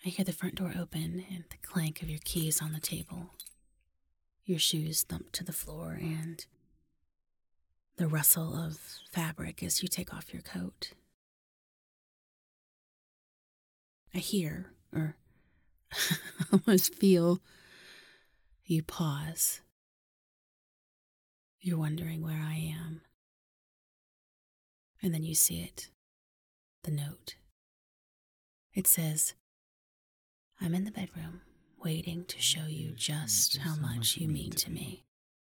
I hear the front door open and the clank of your keys on the table. Your shoes thump to the floor and the rustle of fabric as you take off your coat. I hear, or almost feel, you pause. You're wondering where I am. And then you see it, the note. It says, I'm in the bedroom, waiting to show you just how much you mean to me.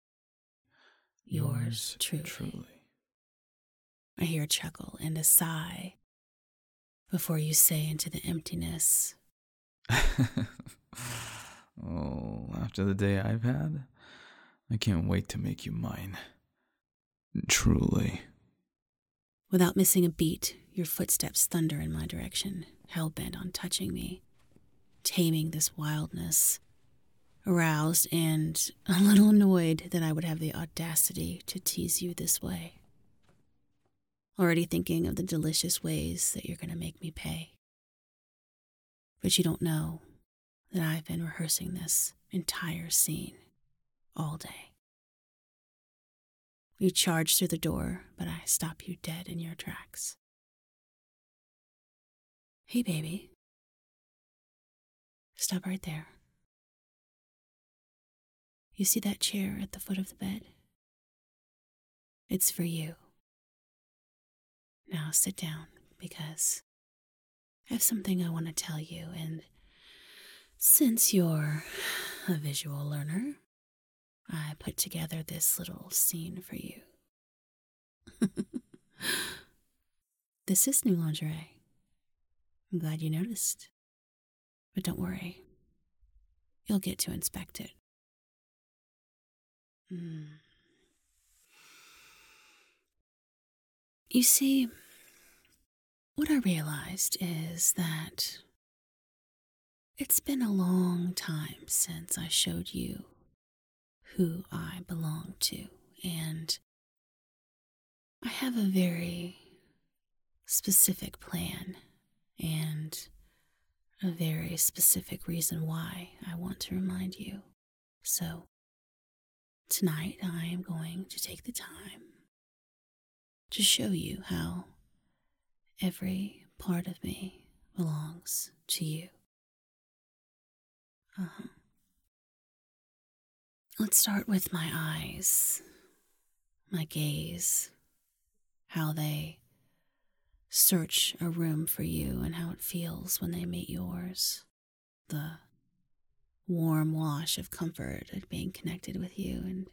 Yours truly. I hear a chuckle and a sigh before you say into the emptiness, Oh, after the day I've had, I can't wait to make you mine. Truly. Without missing a beat, your footsteps thunder in my direction, hell-bent on touching me, taming this wildness, aroused and a little annoyed that I would have the audacity to tease you this way. Already thinking of the delicious ways that you're going to make me pay. But you don't know that I've been rehearsing this entire scene all day. You charge through the door, but I stop you dead in your tracks. Hey, baby. Stop right there. You see that chair at the foot of the bed? It's for you. Now sit down, because I have something I want to tell you, and since you're a visual learner, I put together this little scene for you. This is new lingerie. I'm glad you noticed. But don't worry. You'll get to inspect it. You see, what I realized is that it's been a long time since I showed you who I belong to, and I have a very specific plan and a very specific reason why I want to remind you. So, tonight I am going to take the time to show you how every part of me belongs to you. Let's start with my eyes, my gaze, how they search a room for you and how it feels when they meet yours. The warm wash of comfort at being connected with you and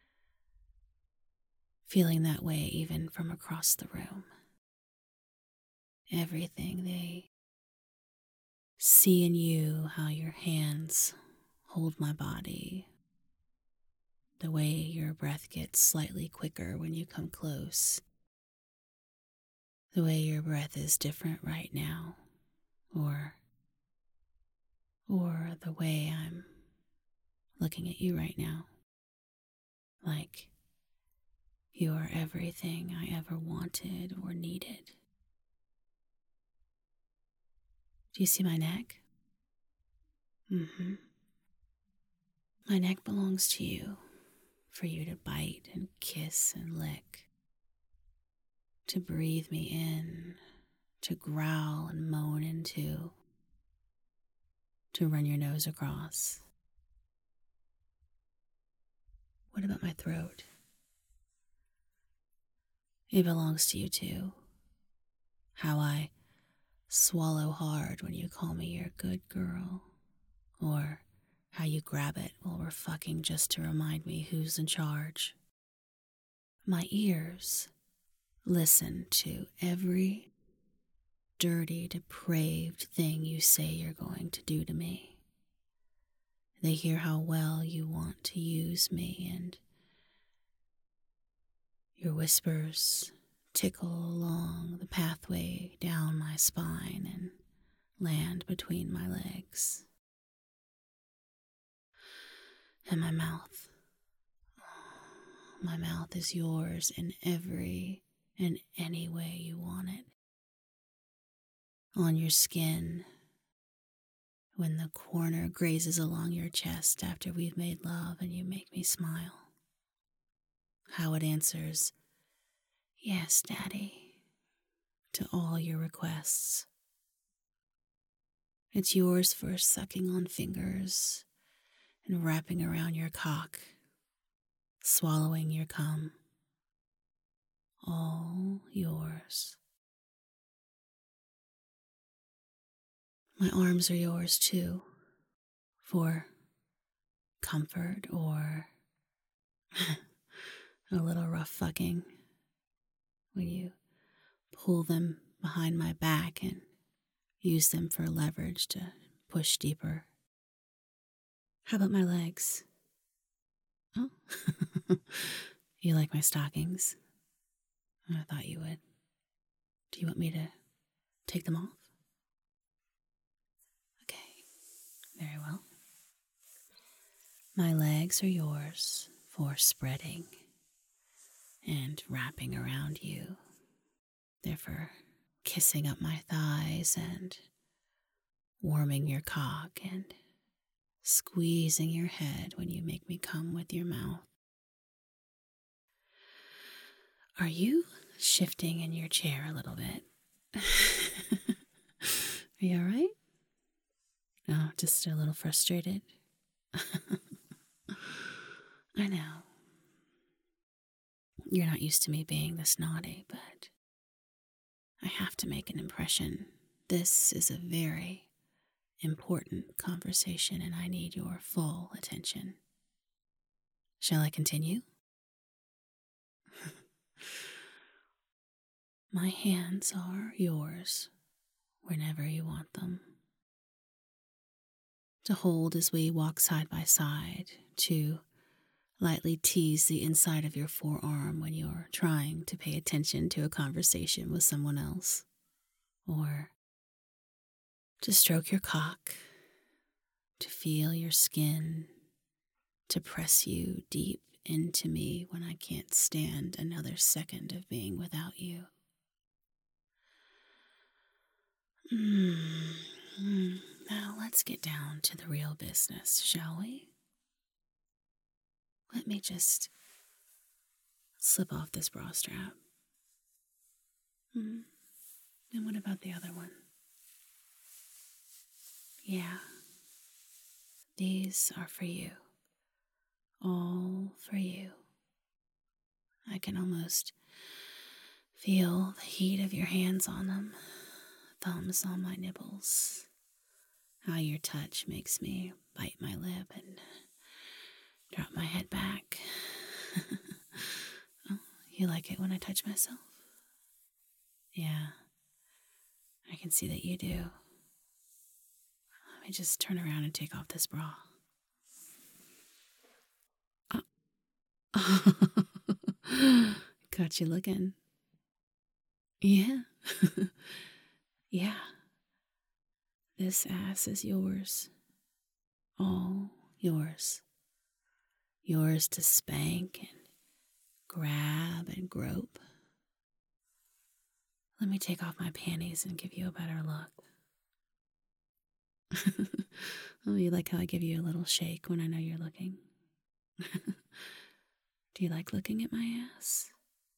feeling that way even from across the room. Everything they see in you, how your hands hold my body, the way your breath gets slightly quicker when you come close, the way your breath is different right now, or the way I'm looking at you right now, like you are everything I ever wanted or needed. Do you see my neck? My neck belongs to you, for you to bite and kiss and lick, to breathe me in, to growl and moan into, to run your nose across. What about my throat? It belongs to you too. How I swallow hard when you call me your good girl, or how you grab it while we're fucking just to remind me who's in charge. My ears listen to every dirty, depraved thing you say you're going to do to me. They hear how well you want to use me, and your whispers tickle along the pathway down my spine and land between my legs. And my mouth. My mouth is yours in every and any way you want it. On your skin, when the corner grazes along your chest after we've made love and you make me smile. How it answers, "Yes, Daddy," to all your requests. It's yours for sucking on fingers and wrapping around your cock, swallowing your cum. All yours. My arms are yours too, for comfort or a little rough fucking when you pull them behind my back and use them for leverage to push deeper. How about my legs? Oh, you like my stockings? I thought you would. Do you want me to take them off? Okay, very well. My legs are yours for spreading and wrapping around you. They're for kissing up my thighs and warming your cock and squeezing your head when you make me come with your mouth. Are you shifting in your chair a little bit? Are you all right? Oh, just a little frustrated? I know. You're not used to me being this naughty, but I have to make an impression. This is a very important conversation and I need your full attention. Shall I continue? My hands are yours whenever you want them. To hold as we walk side by side, to lightly tease the inside of your forearm when you're trying to pay attention to a conversation with someone else, or to stroke your cock, to feel your skin, to press you deep into me when I can't stand another second of being without you. Now let's get down to the real business, shall we? Let me just slip off this bra strap. And what about the other one? Yeah, these are for you. All for you. I can almost feel the heat of your hands on them, thumbs on my nipples. How your touch makes me bite my lip and drop my head back. Oh, you like it when I touch myself? Yeah, I can see that you do. Let me just turn around and take off this bra. Got you looking. Yeah. Yeah. This ass is yours. All yours. Yours to spank and grab and grope. Let me take off my panties and give you a better look. Oh, you like how I give you a little shake when I know you're looking? Do you like looking at my ass?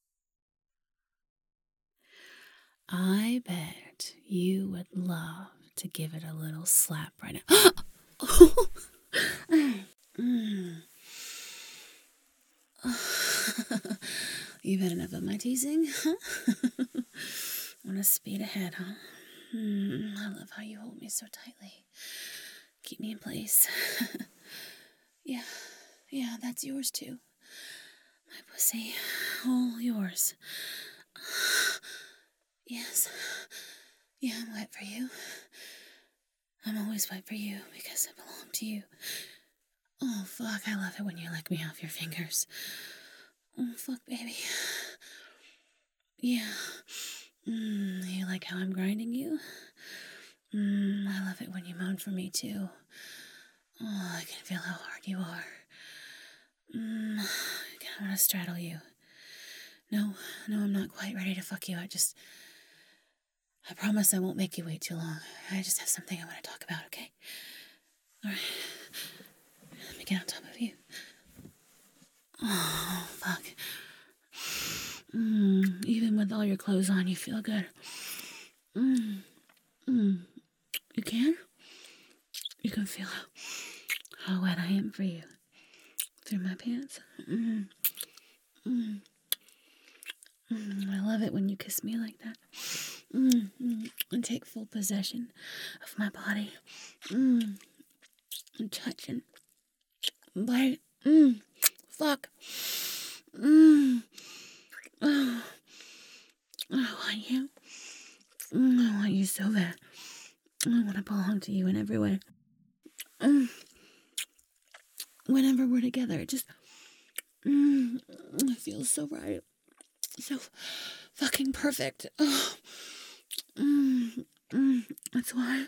I bet you would love to give it a little slap right now. You've had enough of my teasing, huh? Want to speed ahead, huh? I love how you hold me so tightly. Keep me in place. Yeah, that's yours too. My pussy, all yours. Yes. Yeah, I'm wet for you. I'm always wet for you because I belong to you. Oh, fuck, I love it when you lick me off your fingers. Oh, fuck, baby. Yeah. You like how I'm grinding you? I love it when you moan for me, too. Oh, I can feel how hard you are. I want to straddle you. No, I'm not quite ready to fuck you. I promise I won't make you wait too long. I just have something I want to talk about, okay? Alright. Let me get on top of you. Oh, fuck. Even with all your clothes on, you feel good. You can? You can feel how wet I am for you through my pants. I love it when you kiss me like that. And take full possession of my body. And touch and bite. Fuck. Oh, I want you. I want you so bad. I want to belong to you in every way. Whenever we're together, it just it feels so right. So fucking perfect. Oh. That's why.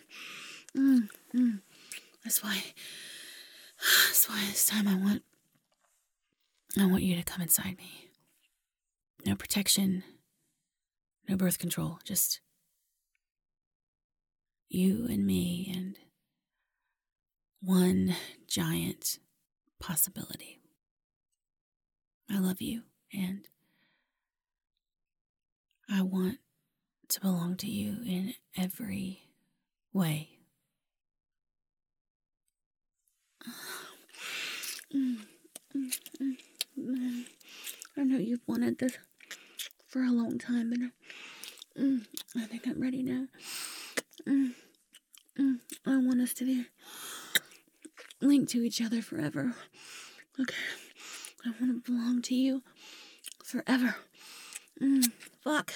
That's why this time I want you to come inside me. No protection, no birth control, just you and me and one giant possibility. I love you and I want to belong to you in every way. I know you've wanted this for a long time, and I think I'm ready now. I want us to be linked to each other forever. Okay, I want to belong to you forever. Fuck.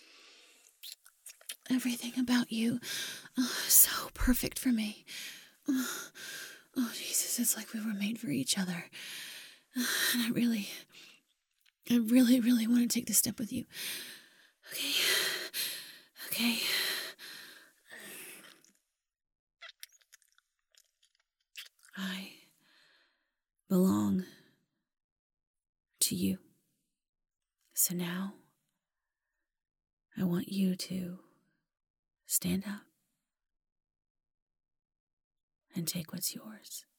Everything about you is so perfect for me. Oh, Jesus, it's like we were made for each other. And I really want to take this step with you. Okay. I belong to you. So now, I want you to stand up and take what's yours.